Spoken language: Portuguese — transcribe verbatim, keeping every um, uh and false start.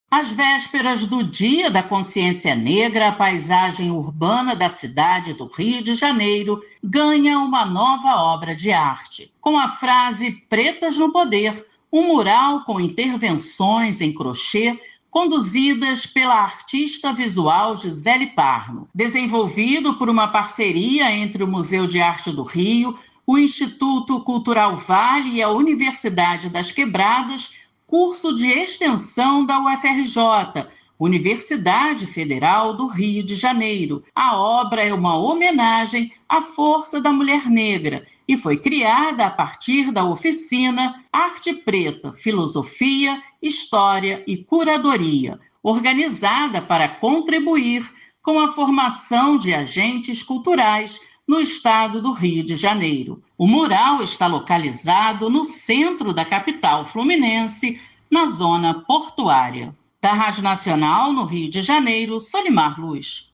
Às vésperas do Dia da Consciência Negra, a paisagem urbana da cidade do Rio de Janeiro ganha uma nova obra de arte. Com a frase Pretas no Poder, um mural com intervenções em crochê conduzidas pela artista visual Gisele Parno. Desenvolvido por uma parceria entre o Museu de Arte do Rio, o Instituto Cultural Vale e a Universidade das Quebradas, curso de extensão da U F R J, Universidade Federal do Rio de Janeiro. A obra é uma homenagem à força da mulher negra e foi criada a partir da oficina Arte Preta, Filosofia, História e Curadoria, organizada para contribuir com a formação de agentes culturais no estado do Rio de Janeiro. O mural está localizado no centro da capital fluminense, na zona portuária. Da Rádio Nacional, no Rio de Janeiro, Solimar Luz.